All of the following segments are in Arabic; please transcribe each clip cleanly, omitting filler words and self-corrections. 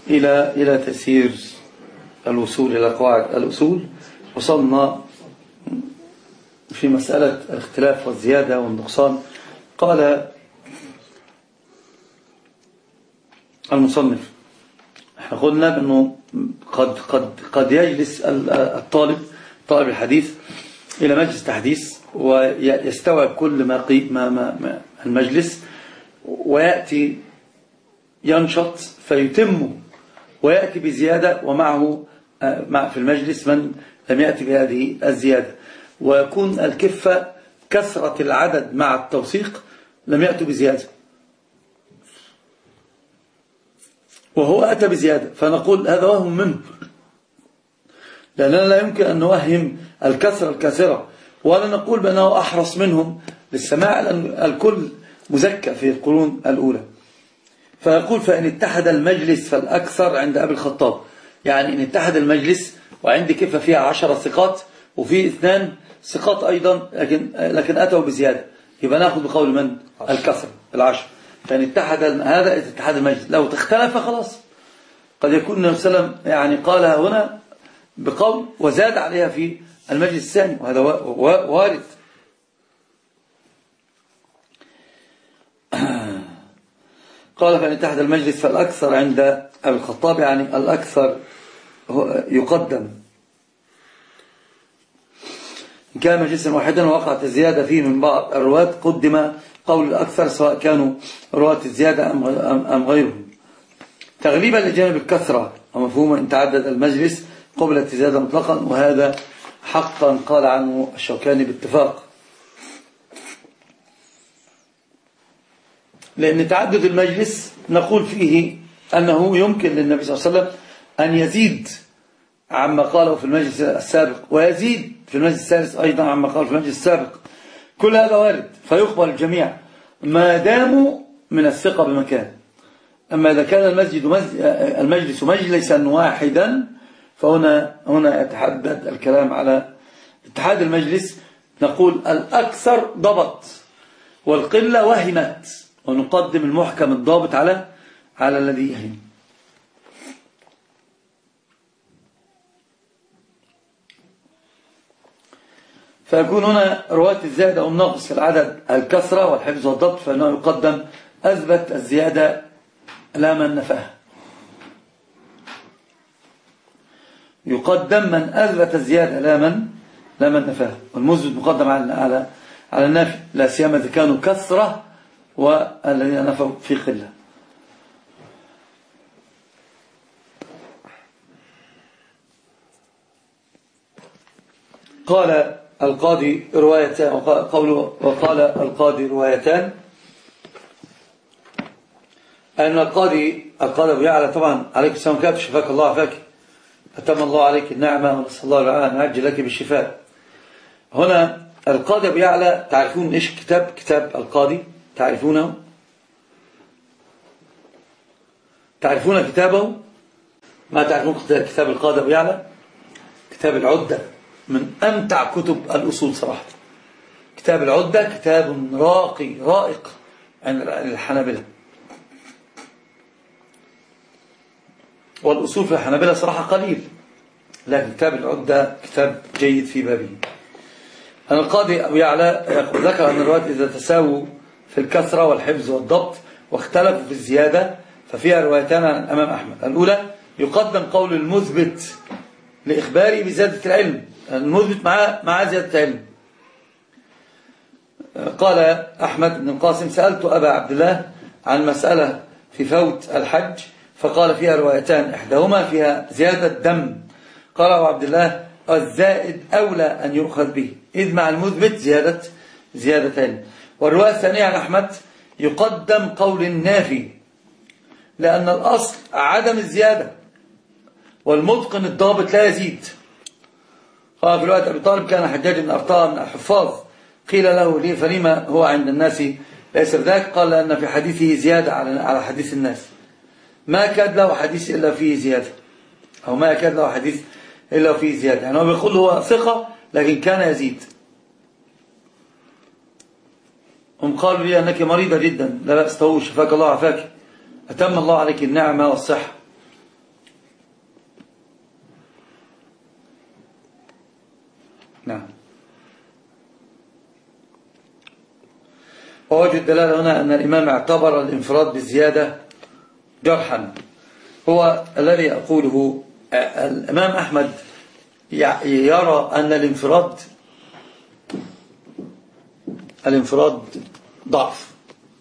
إلى تيسير الوصول إلى قواعد الأصول. وصلنا في مسألة الاختلاف والزيادة والنقصان. قال المصنف: احنا قلنا بأنه قد يجلس طالب الحديث إلى مجلس تحديث ويستوعب كل ما المجلس، ويأتي ينشط فيتم ويأتي بزيادة، ومعه في المجلس من لم يأتي بهذه الزيادة، ويكون الكفة كثرة العدد مع التوثيق لم يأتوا بزيادة، وهو أتى بزيادة، فنقول هذا وهم منه، لأننا لا يمكن أن نوهم الكثرة الكثرة، ولا نقول بأنه أحرص منهم للسماع، لأن الكل مزكى في القرون الأولى. فيقول: فإن اتحد المجلس فالأكثر عند أبي الخطاب. يعني إن اتحد المجلس وعندي كفة فيها 10 ثقات وفي 2 ثقات أيضا لكن أتوا بزيادة، يبقى نأخذ بقول من؟ الكثرة 10. فإن اتحد هذا اتحاد المجلس. لو تختلف خلاص، قد يكون النبي صلى الله عليه وسلم يعني قالها هنا بقول وزاد عليها في المجلس الثاني، وهذا وارد. قال: فإن اتحد المجلس فالأكثر عند أبي الخطاب، يعني الأكثر يقدم. إن كان مجلسا واحدا ووقعت الزيادة فيه من بعض الرواة قدم قول الأكثر، سواء كانوا رواة الزيادة أم غيرهم، تغليبا لجانب الكثرة، ومفهوم إن تعدد المجلس قبل الزيادة مطلقا، وهذا حقا قال عنه الشوكاني باتفاق. لأن تعدد المجلس نقول فيه أنه يمكن للنبي صلى الله عليه وسلم أن يزيد عما قاله في المجلس السابق، ويزيد في المجلس الثالث أيضا عما قاله في المجلس السابق. كل هذا وارد، فيقبل الجميع ما داموا من الثقة بمكان. أما إذا كان المجلس مجلسا واحدا، فهنا يتحدد الكلام على اتحاد المجلس. نقول الأكثر ضبط والقلة وهمت، ونقدم المحكم الضابط على الذي يهم. فيكون هنا رواة الزيادة أو النقص في العدد الكثرة والحفظ والضبط، فإنه يقدم أثبت الزيادة لا من نفاها. يقدم من أثبت الزيادة لا من نفاها، والمثبت مقدم على النافي، لا سيما إذا كانوا كثرة والذين نفوا في قلة. قال القاضي روايتان، وقال القاضي روايتان، أن القاضي أبو يعلى طبعا عليك السلام كاتب، شفاك الله عافاك، أتم الله عليك النعمة، ونسأل الله العافية أن يعجل لك بالشفاء. هنا القاضي أبو يعلى، تعرفون إيش كتاب القاضي؟ تعرفونه كتابه؟ ما تعرفون كتاب القاضي أبو يعلى؟ كتاب العدة من أمتع كتب الأصول صراحة. كتاب العدة كتاب راقي رائق عن الحنابلة، والأصول في الحنابلة صراحة قليل، لكن كتاب العدة كتاب جيد في بابه. أن القاضي أبو يعلى ذكر أن الروايات إذا تساووا في الكثرة والحفظ والضبط واختلفوا في الزيادة ففيها روايتان عن الإمام أحمد. الأولى يقدم قول المثبت لإخباري بزيادة العلم، المثبت مع زيادة العلم. قال أحمد بن القاسم: سألت أبا عبد الله عن مسألة في فوت الحج، فقال فيها روايتان، إحداهما فيها زيادة دم. قال أبو عبد الله: الزائد أولى أن يؤخذ به، إذ مع المثبت زيادة علم. والرواية الثانية عن أحمد يقدم قول النافي، لأن الأصل عدم الزيادة، والمتقن الضابط لا يزيد. قال في رواية أبي طالب: كان حجاج بن أرطاة من الحفاظ، قيل له: ليه فلما هو عند الناس ليس ذاك؟ قال: لأن في حديثه زيادة على حديث الناس، ما كاد له حديث إلا فيه زيادة، أو ما كاد له حديث إلا فيه زيادة. يعني هو بيقول هو ثقة لكن كان يزيد. هم قالوا لي: أنك مريضة جدا. لا بأس، طوش، شفاك الله عافاك، أتم الله عليك النعمة والصحة. نعم. ووجه الدلالة هنا أن الإمام اعتبر الانفراد بالزيادة جرحا، هو الذي أقوله. الإمام أحمد يرى أن الانفراد ضعف،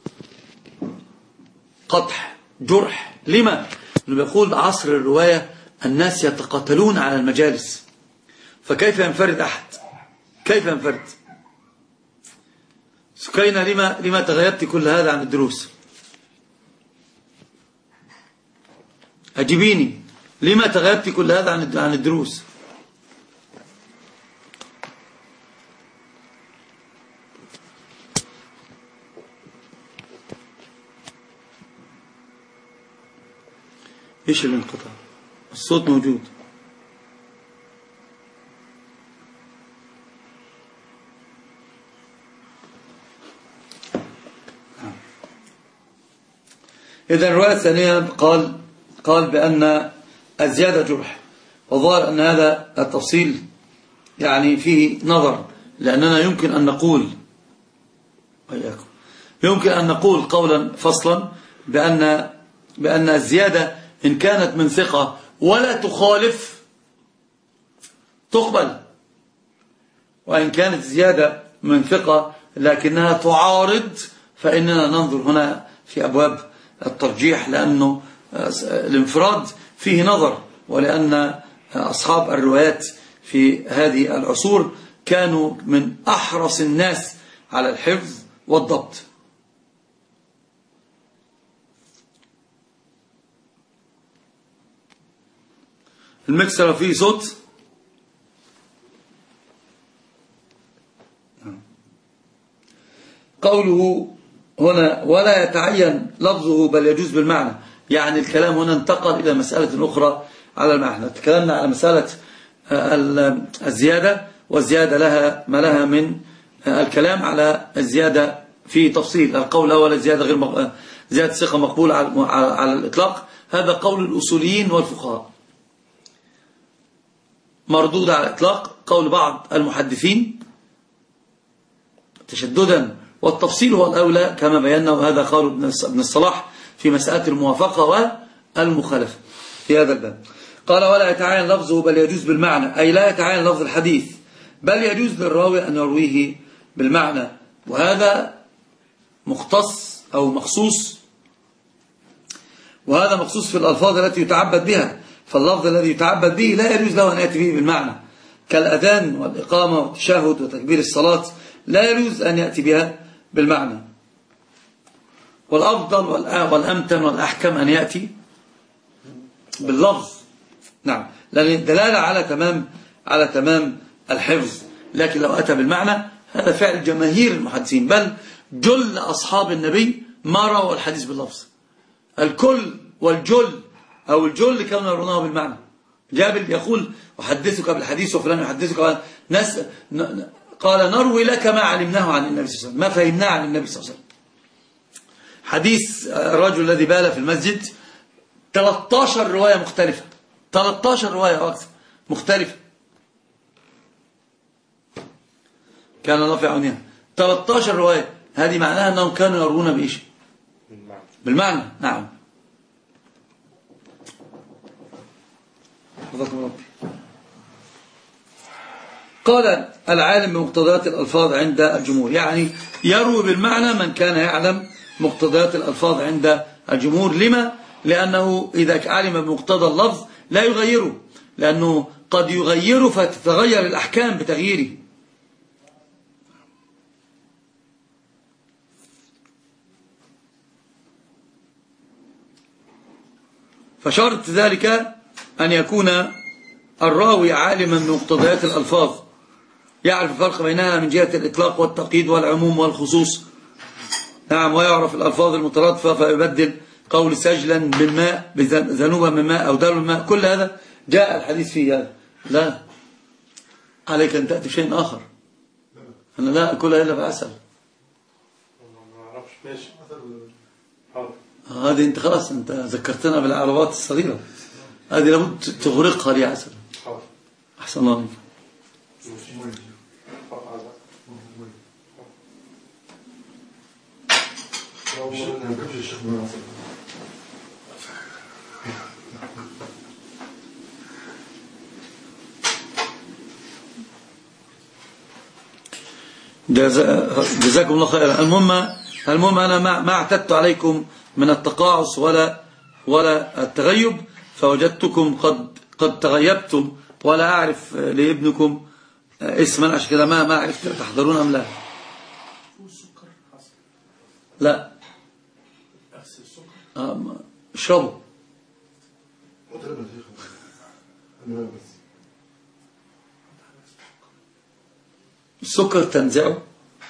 قدح، جرح. لما؟ لأنه بيقول عصر الرواية الناس يتقاتلون على المجالس، فكيف ينفرد أحد؟ كيف ينفرد؟ سكينة لما تغيبت كل هذا عن الدروس؟ أجيبيني، لما تغيبت كل هذا عن الدروس؟ ايش الانقطاع؟ الصوت موجود. إذن الرواية الثانية قال بأن الزيادة جرح، وظهر أن هذا التفصيل يعني فيه نظر، لأننا يمكن أن نقول قولا فصلا بأن الزيادة إن كانت من ثقة ولا تخالف تقبل، وإن كانت زيادة من ثقة لكنها تعارض فإننا ننظر هنا في أبواب الترجيح، لأنه الانفراد فيه نظر، ولأن أصحاب الروايات في هذه العصور كانوا من أحرص الناس على الحفظ والضبط. المكسر فيه صوت. قوله هنا ولا يتعين لفظه بل يجوز بالمعنى، يعني الكلام هنا انتقل إلى مسألة أخرى على المعنى. تكلمنا على مسألة الزيادة، والزيادة لها ما لها من الكلام على الزيادة في تفصيل. القول الأول الزيادة غير زيادة ثقة مقبولة على الإطلاق، هذا قول الأصوليين والفقهاء، مردود على الإطلاق قول بعض المحدثين تشددا، والتفصيل هو الأولى كما بينا، وهذا قول ابن الصلاح في مسألة الموافقة والمخالفة في هذا الباب. قال ولا يتعين لفظه بل يجوز بالمعنى، أي لا يتعين لفظ الحديث بل يجوز للراوي أن يرويه بالمعنى، وهذا مختص أو مخصوص، وهذا مخصوص في الألفاظ التي يتعبد بها. فاللفظ الذي يتعبد به لا يجوز له أن يأتي به بالمعنى، كالأذان والإقامة والتشهد وتكبير الصلاة لا يجوز أن يأتي بها بالمعنى. والأفضل والأمتن والأحكم أن يأتي باللفظ، نعم، لأن الدلالة على تمام الحفظ. لكن لو أتى بالمعنى هذا فعل جماهير المحدثين، بل جل أصحاب النبي ما رأوا الحديث باللفظ. الكل والجل أو الجل كانوا يرونه بالمعنى. جابر يقول أحدثك بالحديث وفلان يحدثك، ناس قال نروي لك ما علمناه عن النبي صلى الله عليه وسلم، ما فهمناه عن النبي صلى الله عليه وسلم. حديث الرجل الذي بال في المسجد 13 رواية مختلفة، 13 رواية أكثر مختلفة، كان الله في عونها. 13 رواية، هذه معناها أنهم كانوا يروون بإيش؟ بالمعنى. نعم. حفظكم ربي. قال العالم بمقتضيات الألفاظ عند الجمهور، يعني يروي بالمعنى من كان يعلم مقتضيات الألفاظ عند الجمهور. لما؟ لأنه إذا علم بمقتضى اللفظ لا يغيره، لأنه قد يغيره فتتغير الأحكام بتغييره. فشرط ذلك أن يكون الراوي عالما بمقتضيات الألفاظ، يعرف الفرق بينها من جهة الإطلاق والتقييد والعموم والخصوص. نعم. ويعرف الألفاظ المترادفة فيبدل قول سجلا بالماء بذنوبا من ماء أو دلو من ماء. كل هذا جاء الحديث فيه هذا. لا عليك أن تأتي بشيء آخر. أنا لا أكل إلا بعسل. هذه أنت خلاص أنت ذكرتنا بالعربات الصغيرة، هذه لابد تغرقها لي عسل. أحسن الله عليك. جزاكم الله خيرا. المهم أنا ما اعتدت عليكم من التقاعس ولا التغيب، فوجدتكم قد تغيبتم ولا أعرف لابنكم اسما، عشان كده ما عرفت تحضرون أم لا. لا اشربوا السكر تنزعه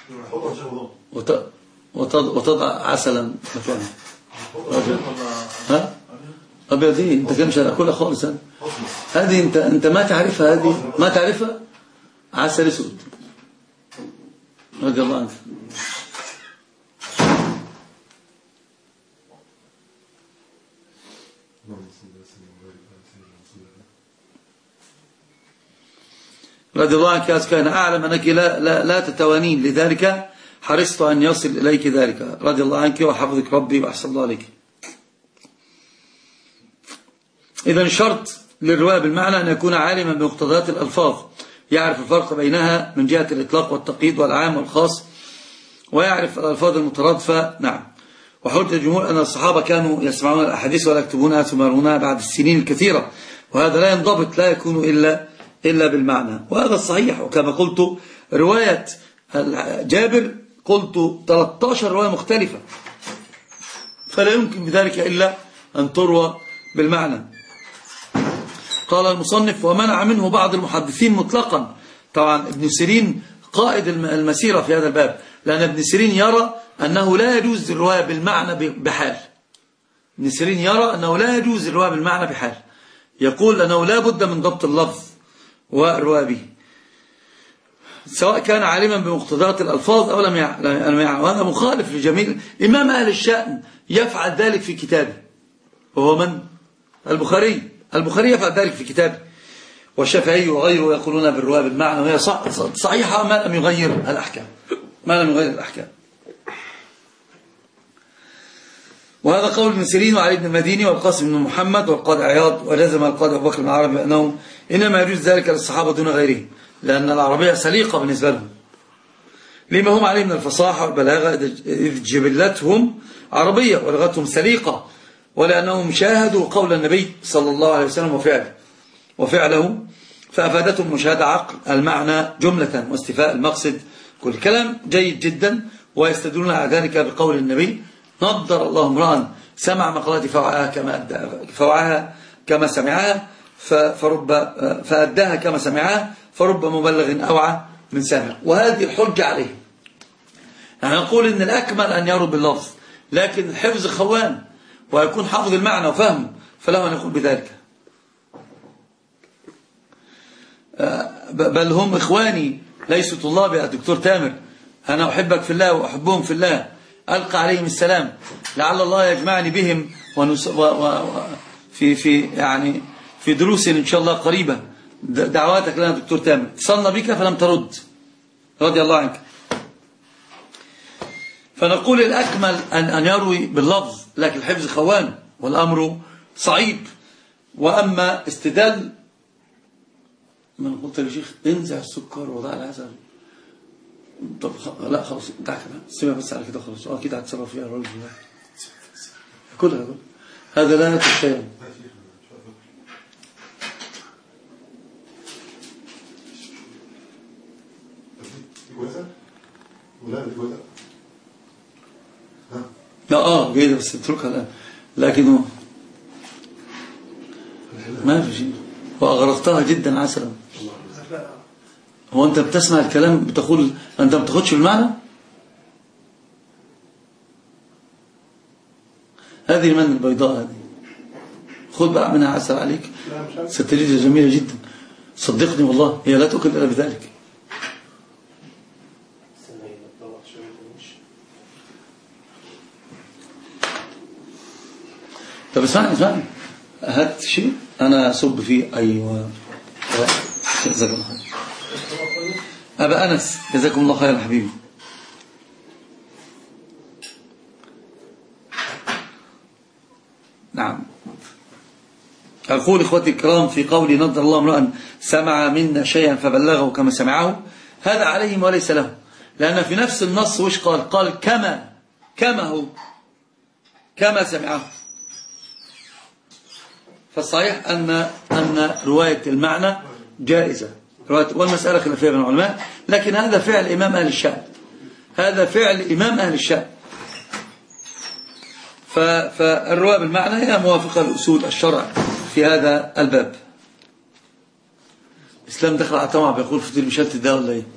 وتضع عسلا مكانه. ها ابيض دي انت كده مش هتاكلها خالص. هذه انت ما تعرفها، هذه ما تعرفها. عسل اسود رضي الله عنك. رضي الله عنك. كان أعلم أنك لا تتوانين، لذلك حرصت أن يصل إليك ذلك. رضي الله عنك وحفظك ربي وأحسن الله عليك. إذن شرط للرواية بالمعنى أن يكون عالما بمقتضيات الألفاظ، يعرف الفرق بينها من جهة الإطلاق والتقييد والعام والخاص، ويعرف الألفاظ المترادفة. نعم. وحجة الجمهور أن الصحابة كانوا يسمعون الأحاديث ولا يكتبونها ثم يرونها بعد السنين الكثيرة، وهذا لا ينضبط، لا يكون إلا بالمعنى، وهذا الصحيح. وكما قلت رواية جابر قلت 13 رواية مختلفة، فلا يمكن بذلك إلا أن تروى بالمعنى. قال المصنف: ومنع منه بعض المحدثين مطلقا. طبعا ابن سيرين قائد المسيرة في هذا الباب، لأن ابن سيرين يرى أنه لا يجوز الرواية بالمعنى بحال. ابن سيرين يرى أنه لا يجوز الرواية بالمعنى بحال، يقول أنه لا بد من ضبط اللفظ والرواية به، سواء كان عالما بمقتضيات الألفاظ أو لم يعلم. وهذا مخالف لجميع إمام أهل الشأن يفعل ذلك في كتابه، وهو من؟ البخاري يفعل ذلك في كتابه، والشافعي وغيره يقولون بالرواية بالمعنى، وهي صحيحة ما لم يغير الأحكام. وهذا قول ابن سيرين وعلي بن المديني والقاسم بن محمد والقاضي عياض، ولازم القاضي أبو بكر بن العربي بأنه إنما يجوز ذلك للصحابة دون غيرهم، لأن العربية سليقة بالنسبة لهم، لما هم عليه من الفصاحة والبلاغة، إذ جبلتهم عربية ولغتهم سليقة، ولأنهم شاهدوا قول النبي صلى الله عليه وسلم وفعله، فأفادتهم مشاهدة عقل المعنى جملة واستفاء المقصد. كل كلام جيد جدا، ويستدلون على ذلك بقول النبي: نضر الله امرأ سمع مقالتي فوعاها كما سمعها فأداها كما سمعها، فرب مبلغ أوعى من سامع. وهذه الحجة عليه. يعني نقول إن الأكمل أن يرد باللفظ، لكن الحفظ خوان، ويكون حافظ المعنى وفهمه، فله أن يقول بذلك. بل هم إخواني ليسوا طلابي يا دكتور تامر، أنا أحبك في الله وأحبهم في الله، ألقى عليهم السلام، لعل الله يجمعني بهم في دروس إن شاء الله قريبة. دعواتك لنا دكتور تامر، اتصلنا بك فلم ترد، رضي الله عنك. فنقول الأكمل أن يروي باللفظ، لكن الحفظ خوان والأمر صعيب. وأما استدل من قلت للشيخ انزع السكر وضع العسل، طب لا خلاص دعك سيبها بس على كده خلاص، اكيد هتصرف فيها الراجل كلها. هذا لا يتشيء. لا جيدة بس اتركها الآن، لكنه ما في شيء، وأغرقتها جدا عسلا. هو أنت بتسمع الكلام بتقول أنت ما بتاخدش بالمعنى؟ هذه المن البيضاء هذه خذ بقى منها عسل عليك، ستجدها جميلة جدا، صدقني والله هي لا تؤكل إلا بذلك. طب اسمعني هات شيء أنا أصب فيه. أيوة جزاكم الله خير. أبا أنس جزاكم الله خير حبيبي. أقول إخوتي الكرام في قولي نضر الله امرأ سمع منا شيئا فبلغه كما سمعه، هذا عليهم وليس له، لأن في نفس النص وش قال كما هو كما سمعه. فالصحيح أن رواية المعنى جائزة، والمسألة خلافية بين العلماء، لكن هذا فعل إمام أهل الشأن، هذا فعل إمام أهل الشأن. فالرواية بالمعنى هي موافقة لأصول الشرع في هذا الباب. إسلام دخل على طمع بيقول فطير مشلتت ده ولا إيه؟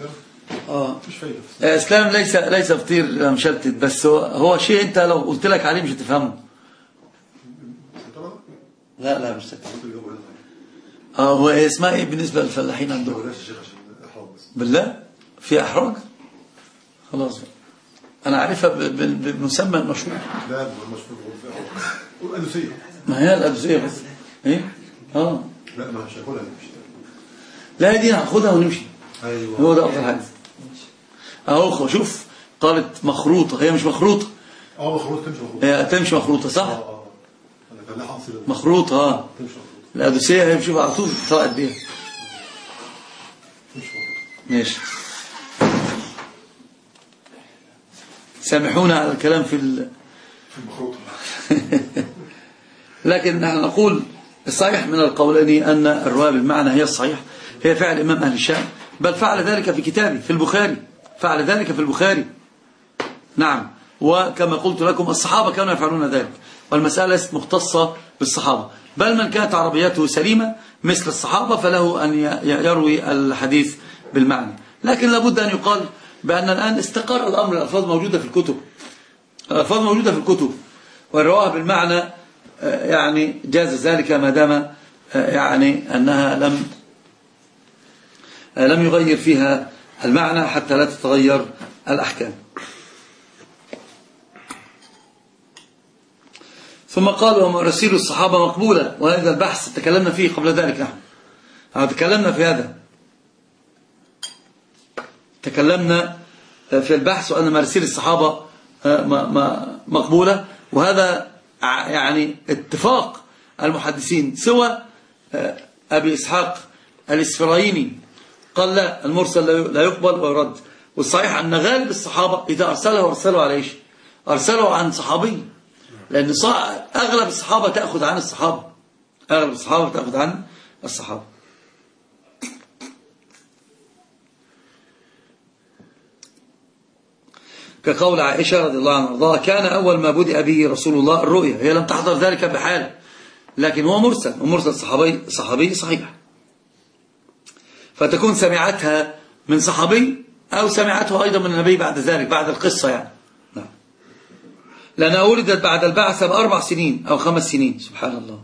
إسلام ليس فطير مشلتت، بس هو شيء أنت لو قلت لك عليه مش هتفهمه. لا مش تفهم. هو اسمها إيه بالنسبة للفلاحين عندهم؟ بالله في أحراج؟ خلاص أنا عارفها بمسمى المشهور. لا المشهور هو الأدوسية. ما هي الأدوسية بس إيه؟ لا ما مش هاكلها نمشي. لا دي هاخدها ونمشي. أيوة. هو ده أفضل حاجة. أهو شوف قالت مخروطة، هي مش مخروطة. مخروطة تمشي مخروطة. هي تمشي مخروطة صح؟ أنا كان حاصل مخروطة تمشي مخروطة. الأدوسية هي بشوف على طول طلعت بيها. ماشي. سامحونا على الكلام في المخروطة. لكن نحن نقول الصحيح من القولين أن الرواية بالمعنى هي الصحيح، هي فعل إمام أهل الشام، بل فعل ذلك في كتابه في البخاري، فعل ذلك في البخاري. نعم، وكما قلت لكم الصحابة كانوا يفعلون ذلك، والمسألة ليست مختصة بالصحابة، بل من كانت عربيته سليمة مثل الصحابة فله أن يروي الحديث بالمعنى. لكن لابد أن يقال بأن الآن استقر الأمر، الألفاظ موجودة في الكتب، الألفاظ موجودة في الكتب، والرواية بالمعنى يعني جاز ذلك ما دام يعني أنها لم يغير فيها المعنى حتى لا تتغير الأحكام. ثم قال ومراسيل الصحابة مقبولة، وهذا البحث تكلمنا فيه قبل ذلك. نحن تكلمنا في هذا، تكلمنا في البحث وأن مراسيل الصحابة مقبولة، وهذا يعني اتفاق المحدثين سوى أبي إسحاق الإسفرايني قال لا، المرسل لا يقبل ويرد. والصحيح أن غالب الصحابة إذا أرسلوا على إيش؟ أرسلوا عن صحابي، لأن أغلب الصحابة تأخذ عن الصحابة، أغلب الصحابة تأخذ عن الصحابة. كقول عائشة رضي الله عنها وارضاها كان أول ما بدأ به رسول الله الرؤيا، هي لم تحضر ذلك بحال، لكن هو مرسل، ومرسل صحابي صحيح، فتكون سمعتها من صحابي أو سمعته أيضا من النبي بعد ذلك، بعد القصة يعني. نعم. لأنها ولدت بعد البعثة ب4 سنين أو 5 سنين، سبحان الله،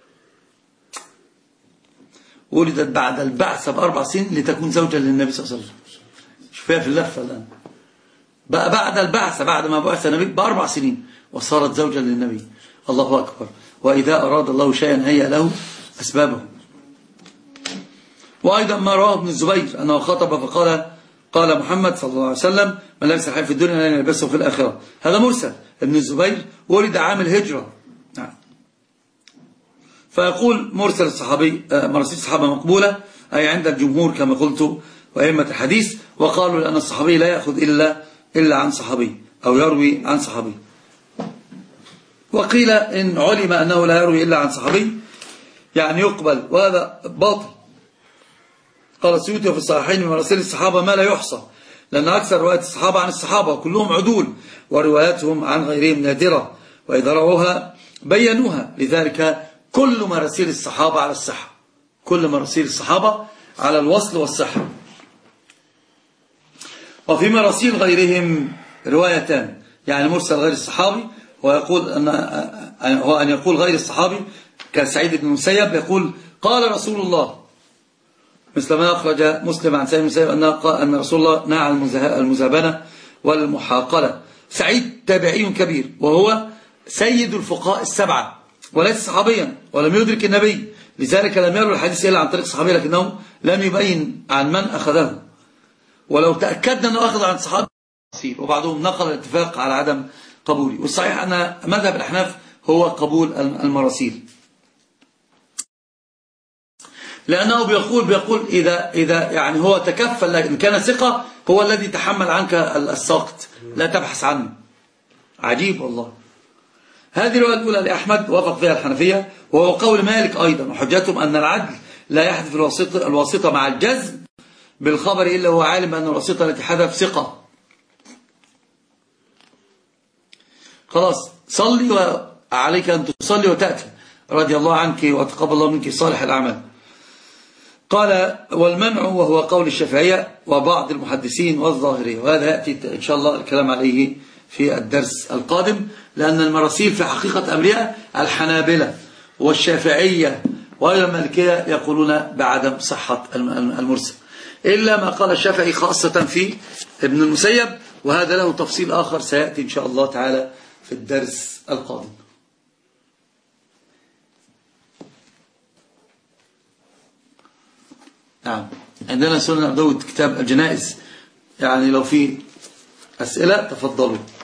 ولدت بعد البعثة ب4 سنين لتكون زوجة للنبي صلى الله عليه وسلم. شوفها في اللفة الآن، بقى بعد البعثة بعد ما بعث النبي ب4 سنين وصارت زوجة للنبي. الله أكبر. وإذا أراد الله شيئا هيأ له أسبابه. وأيضا ما رواه ابن الزبير أنه خطب فقال قال محمد صلى الله عليه وسلم من لبس الحرير في الدنيا لن يلبسه في الآخرة. هذا مرسل. ابن الزبير ولد عام الهجرة. نعم. فيقول مرسل الصحابي مراسيل الصحابة مقبولة، أي عند الجمهور كما قلت وأئمة الحديث، وقالوا لأن الصحابي لا يأخذ إلا عن صحابي أو يروي عن صحابي. وقيل إن علم أنه لا يروي إلا عن صحابي يعني يقبل، وهذا باطل. قال السيوطي في الصحيحين من مراسيل الصحابة ما لا يحصى، لأن أكثر روايات الصحابة عن الصحابة وكلهم عدول، ورواياتهم عن غيرهم نادرة، وإذا رووها بينوها. لذلك كل مراسيل الصحابة على الصحة، كل مراسيل الصحابة على الوصل والصحة. وفي مراسيل غيرهم روايتان، يعني مرسل غير الصحابي، ويقول أن يقول غير الصحابي كسعيد بن المسيب يقول قال رسول الله، مثل ما أخرج مسلم عن سعيد بن المسيب أن رسول الله نهى عن المزابنة والمحاقلة. سعيد تابعي كبير، وهو سيد الفقهاء السبعة، وليس صحابيا ولم يدرك النبي، لذلك لم يروي الحديث إلا عن طريق صحابي، لكنه لم يبين عن من أخذه. ولو تأكدنا أنه أخذ عن صحابي، وبعضهم نقل الاتفاق على عدم قبولي. والصحيح أن مذهب الأحناف هو قبول المراسيل. لأنه بيقول إذا يعني هو تكفل، إن كان ثقة هو الذي تحمل عنك الساقط، لا تبحث عنه. عجيب والله. هذه الرواية الأولى لأحمد وافق فيها الحنفية، وهو قول مالك أيضا، وحجتهم أن العدل لا يحذف الواسطة مع الجزم بالخبر إلا هو عالم بأن الواسطة التي حذف ثقة. خلاص صلي وعليك أن تصلي وتأتي، رضي الله عنك وتقبل الله منك صالح الأعمال. قال والمنع وهو قول الشافعية وبعض المحدثين والظاهرية، وهذا يأتي إن شاء الله الكلام عليه في الدرس القادم، لأن المراسيل في حقيقة أمرها الحنابلة والشافعية وأيضا المالكية يقولون بعدم صحة المرسل، إلا ما قال الشافعي خاصة في ابن المسيب، وهذا له تفصيل آخر سيأتي إن شاء الله تعالى في الدرس القادم. نعم، عندنا سنن أبو داود كتاب الجنائز، يعني لو في أسئلة تفضلوا.